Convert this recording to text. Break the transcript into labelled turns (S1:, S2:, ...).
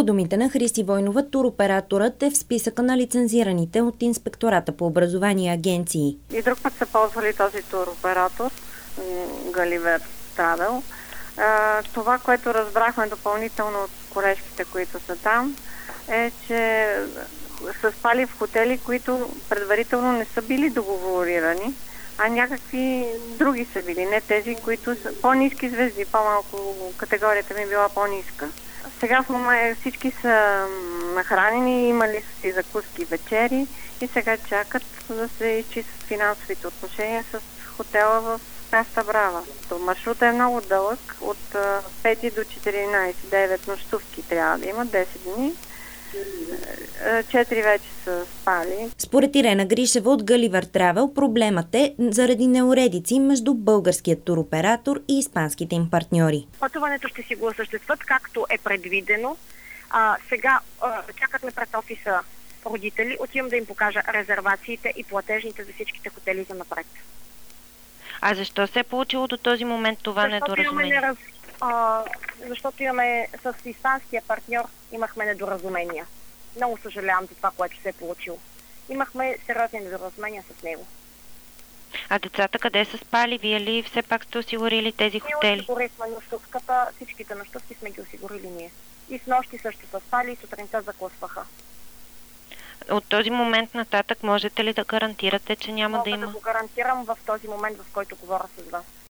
S1: По думите на Христи Войнова, туроператорът е в списъка на лицензираните от Инспектората по образование агенции.
S2: И друг път са ползвали този туроператор, Галивер Травел. Това, което разбрахме допълнително от колежките, които са там, е, че са спали в хотели, които предварително не са били договорирани, а някакви други са били, не тези, които са по-ниски звезди, по-малко категорията ми била по-ниска. Сега в момента всички са нахранени, имали са си закуски, вечери и сега чакат да се изчистят финансовите отношения с хотела в Коста Брава. Маршрутът е много дълъг, от 5 до 14, 9 нощувки трябва да има, 10 дни. 4 вече са спали.
S1: Според Ирена Гришева от Галивер Травел, проблемът е заради неуредици между българският туроператор и испанските им партньори.
S3: Пътуването ще си го осъществят както е предвидено. Сега чакат ме пред офиса родители, отивам да им покажа резервациите и платежните за всичките хотели за напред.
S4: А защо се е получило до този момент това недоразумение?
S3: Защото имаме с испанския партньор имахме недоразумения. Много съжалявам за това, което се е получило. Имахме сериозни недоразумения с него.
S4: А децата къде са спали? Вие ли все пак сте осигурили тези хотели?
S3: Ние осигурихме нощувката, всичките нощувки сме ги осигурили ние. И с нощи също са спали и сутринта заклъсваха.
S4: От този момент нататък можете ли да гарантирате, че няма да има?
S3: Мога да го гарантирам в този момент, в който говоря с вас.